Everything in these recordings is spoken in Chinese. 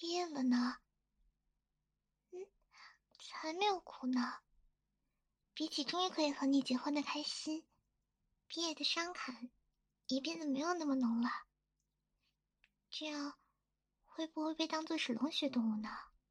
毕业了呢。才没有哭呢。比起终于可以和你结婚的开心，毕业的伤感也变得没有那么浓了。这样会不会被当作是冷血动物呢？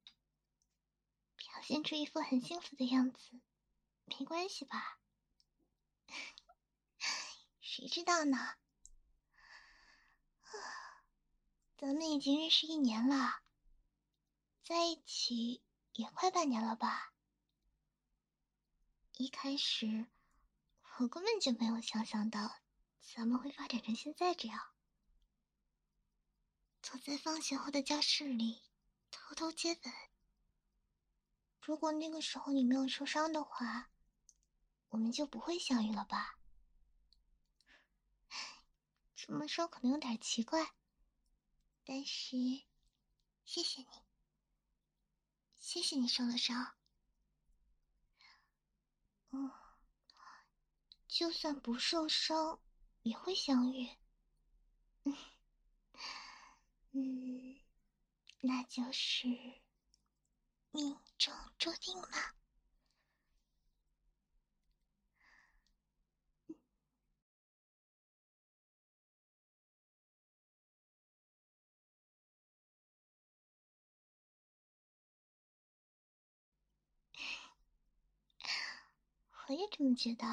表现出一副很幸福的样子，没关系吧？谁知道呢？咱们已经认识1年了，在一起也快半年了吧？一开始我根本就没有想象到咱们会发展成现在这样。坐在放学后的教室里偷偷接吻。如果那个时候你没有受伤的话，我们就不会相遇了吧？这么说可能有点奇怪，但是谢谢你，谢谢你受了伤。就算不受伤也会相遇。那就是命中注定嘛。我也这么觉得，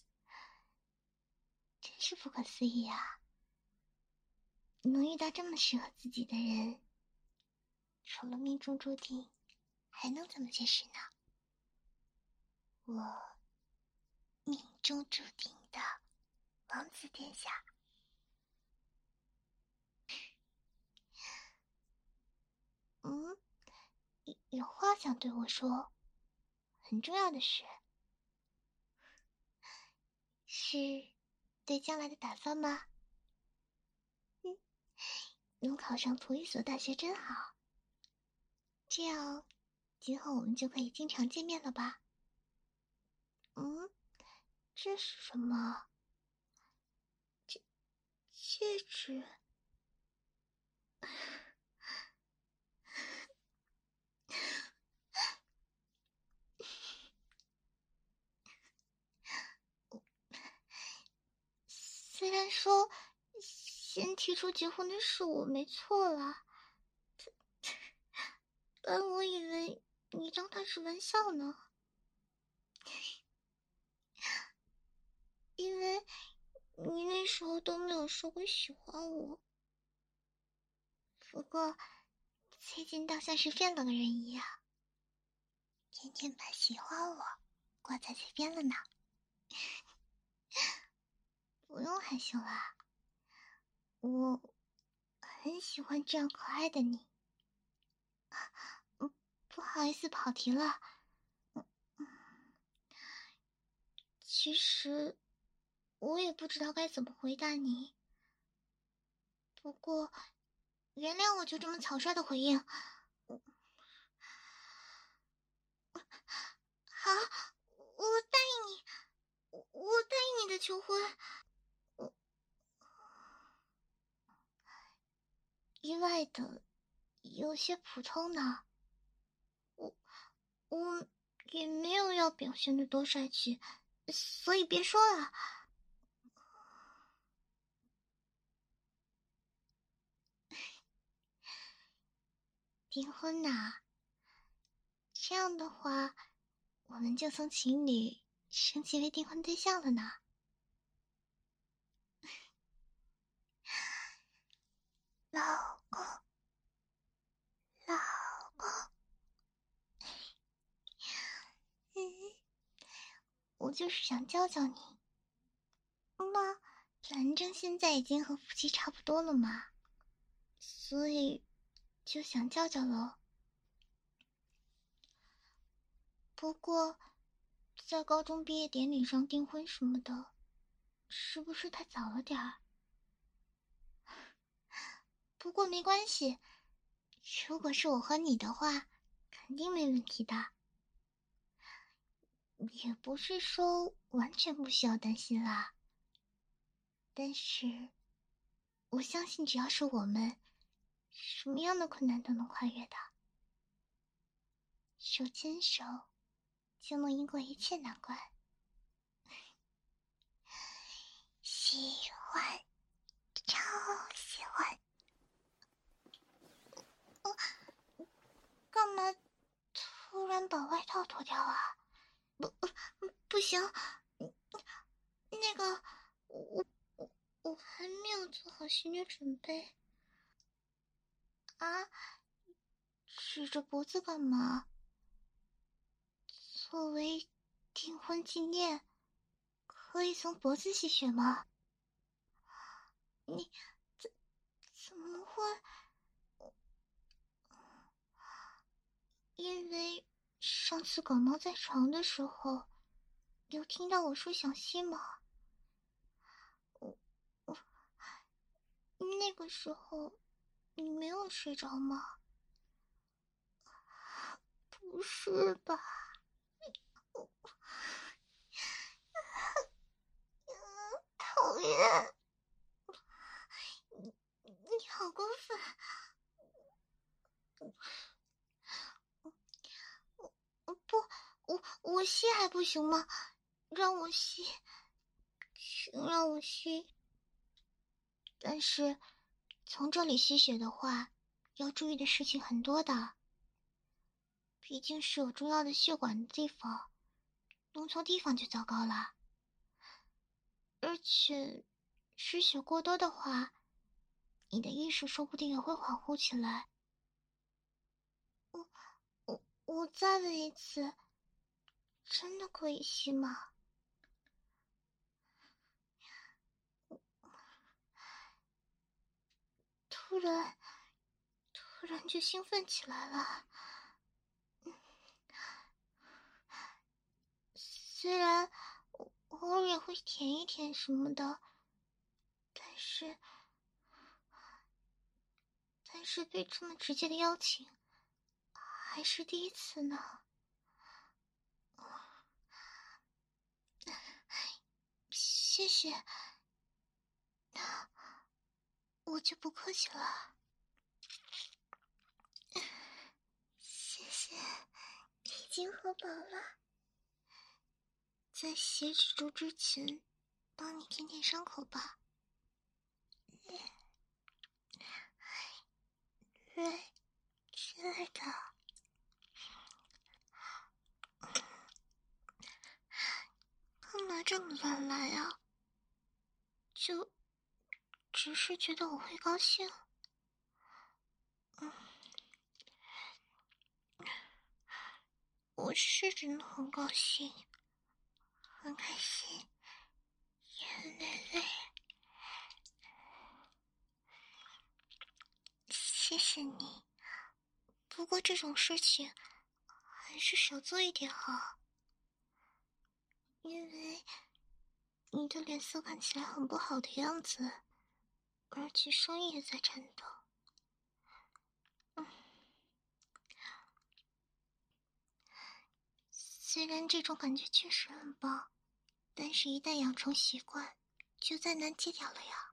真是不可思议啊！能遇到这么适合自己的人，除了命中注定，还能怎么解释呢？我命中注定的王子殿下。有话想对我说，很重要的事，是对将来的打算吗？能考上同一所大学真好，这样今后我们就可以经常见面了吧？这是什么？戒指？虽然说先提出结婚的是我没错啦，但我以为你当它是玩笑呢，因为你那时候都没有说过喜欢我。不过最近倒像是变了个人一样，天天把喜欢我挂在嘴边了呢。不用害羞啦，我很喜欢这样可爱的你。不好意思跑题了。其实我也不知道该怎么回答你，不过原谅我就这么草率的回应。好，我答应你，我答应你的求婚。意外的有些普通呢，我也没有要表现的多帅气，所以别说了。订婚呐，这样的话我们就从情侣升级为订婚对象了呢。老公，老公，我就是想教教你。那反正现在已经和夫妻差不多了嘛，所以就想教教喽。不过在高中毕业典礼上订婚什么的，是不是太早了点儿？不过没关系，如果是我和你的话，肯定没问题的。也不是说完全不需要担心啦，但是我相信只要是我们， 什么样的困难都能跨越的。手牵手，就能赢过一切难关。喜欢，超喜欢。干嘛突然把外套脱掉啊？不行，那个，我还没有做好心理准备。啊，指着脖子干嘛？作为订婚纪念，可以从脖子吸血吗？你怎么会？因为上次感冒在床的时候，有听到我说想吸吗？我那个时候你没有睡着吗？不是吧？讨厌！你好过分！不，我吸还不行吗？让我吸，请让我吸。但是从这里吸血的话，要注意的事情很多的。毕竟是有重要的血管的地方，弄错地方就糟糕了。而且失血过多的话，你的意识说不定也会恍惚起来。我再问一次，真的可以吸吗？突然就兴奋起来了。虽然偶尔也会舔一舔什么的，但是被这么直接的邀请，还是第一次呢。谢谢，我就不客气了。谢谢，已经喝饱了。在血止住之前，帮你舔舔伤口吧。对，亲爱的。干嘛这么乱来啊？就只是觉得我会高兴。我是真的很高兴，很开心，也很累。谢谢你，不过这种事情还是少做一点好，因为你的脸色看起来很不好的样子，而且声音也在颤抖。虽然这种感觉确实很棒，但是一旦养成习惯，就再难戒掉了呀。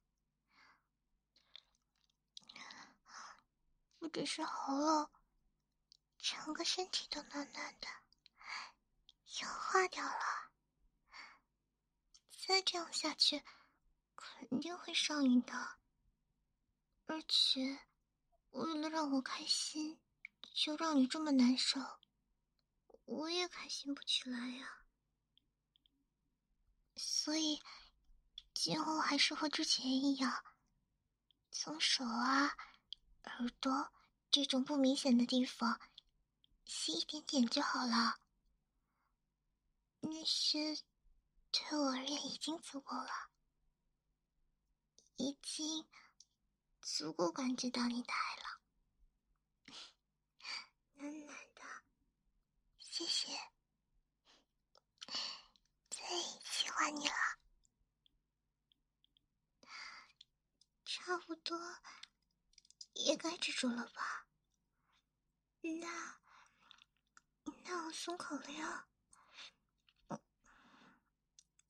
不只是喉咙，整个身体都暖暖的，氧化掉了。再这样下去，肯定会上瘾的。而且，为了让我开心，就让你这么难受，我也开心不起来呀。所以，今后还是和之前一样，从手啊、耳朵这种不明显的地方吸一点点就好了。那些对我而言已经足够了，已经足够感觉到你的爱了。暖暖的，谢谢，最喜欢你了。差不多也该止住了吧？那我松口了呀。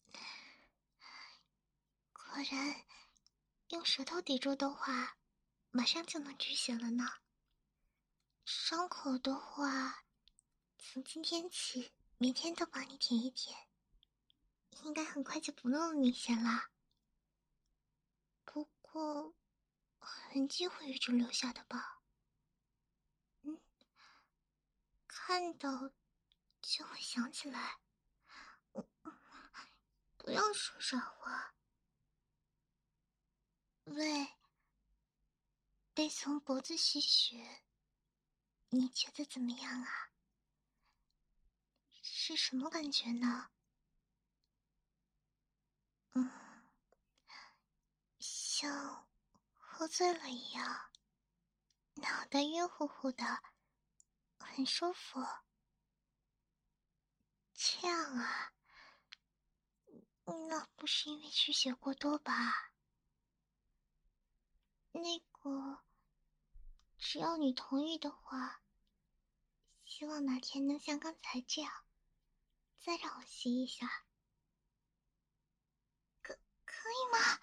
果然，用舌头抵住的话， 马上就能止血了呢。伤口的话，从今天起，每天都帮你舔一舔，应该很快就不那么明显啦。不过，痕迹会一直留下的吧？看到就会想起来。不要说傻话。喂，被从脖子吸血，你觉得怎么样啊？是什么感觉呢？像喝醉了一样，脑袋晕乎乎的，很舒服。这样啊，那不是因为失血过多吧？那个，只要你同意的话，希望哪天能像刚才这样，再让我吸一下。可以吗？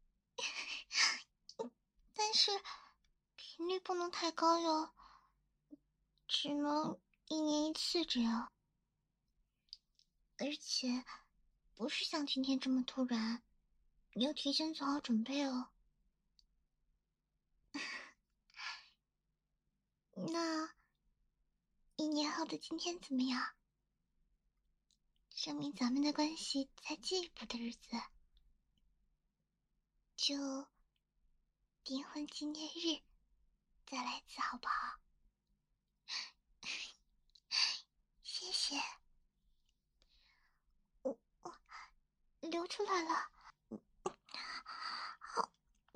但是频率不能太高哟，只能1年1次这样。而且不是像今天这么突然，你要提前做好准备哦。那1年后的今天怎么样？证明咱们的关系在进一步的日子，就订婚纪念日再来一次好不好？谢谢。我流出来了。好，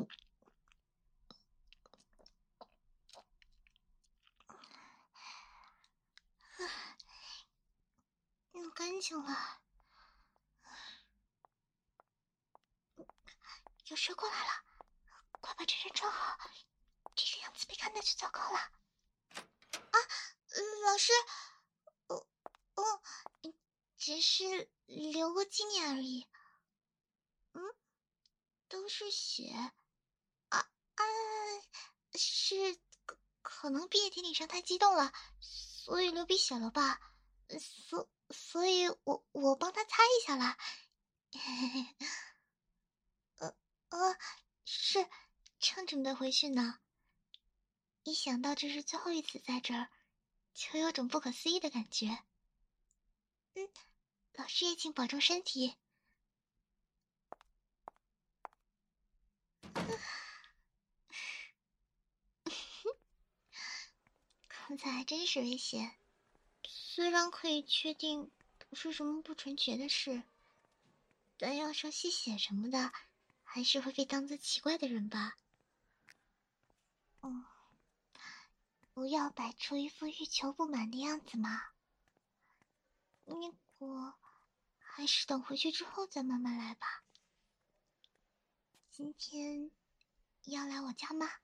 弄干净了。有蛇过来了，快把这人装好，这个样子被看到就糟糕了。啊，老师，只是留个纪念而已。都是血。是可能毕业典礼上太激动了，所以流鼻血了吧？所以我帮他擦一下啦。是，正准备回去呢。一想到这是最后一次在这儿，就有种不可思议的感觉。老师也请保重身体。刚才还真是危险，虽然可以确定不是什么不纯洁的事，但要说吸血什么的，还是会被当作奇怪的人吧。不要摆出一副欲求不满的样子嘛。那个，还是等回去之后再慢慢来吧。今天要来我家吗？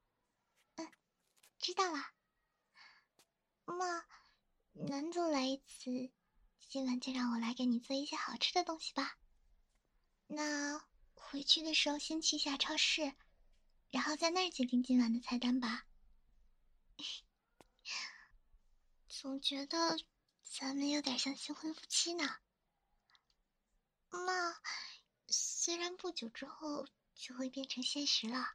知道了。那难得来一次，今晚就让我来给你做一些好吃的东西吧。那回去的时候先去一下超市，然后在那儿决定今晚的菜单吧。总觉得咱们有点像新婚夫妻呢。那虽然不久之后就会变成现实了，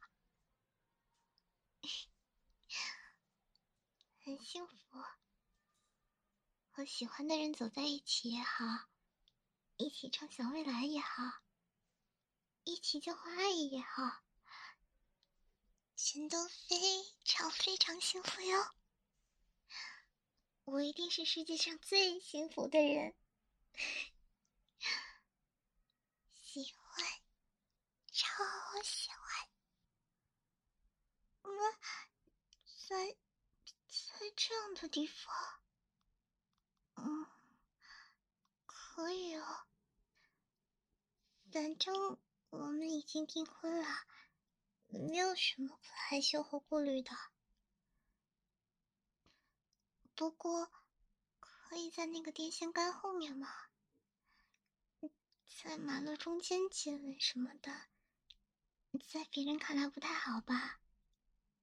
很幸福。和喜欢的人走在一起也好，一起畅想未来也好，一起交换爱意也好，全都非常非常幸福哟。我一定是世界上最幸福的人。喜欢，超喜欢。在这样的地方，可以哦。反正我们已经订婚了，没有什么可害羞和顾虑的。不过，可以在那个电线杆后面吗？在马路中间接吻什么的，在别人看来不太好吧？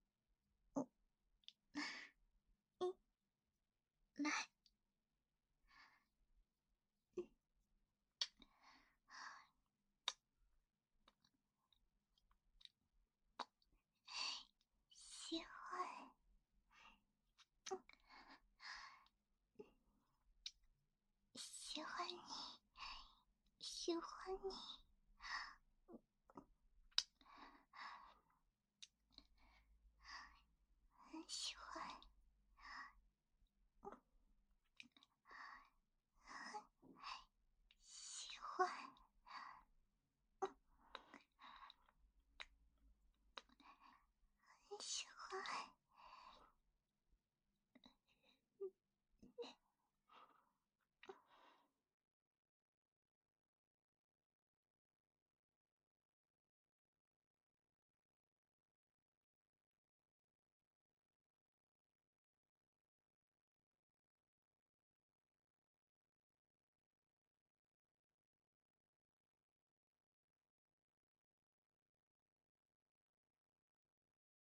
你。